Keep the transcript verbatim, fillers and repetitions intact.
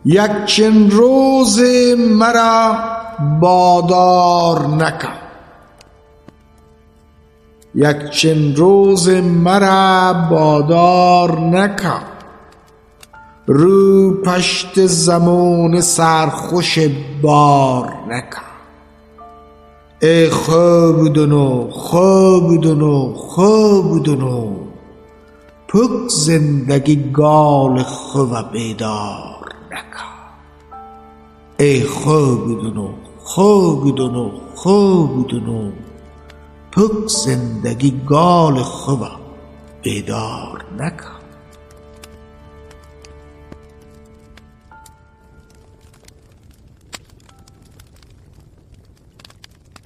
یک چن روز مرا بادار نکن، یک چن روز مرا بادار نکن. رو پشت زمان سرخوش بار نکن. ای خوب دونو خوب دونو خوب دونو، پک زندگی گال خوب بیدار نکن. ای خوب دونو خوب دونو خوب دونو، پک زندگی گال خوب بیدار نکن.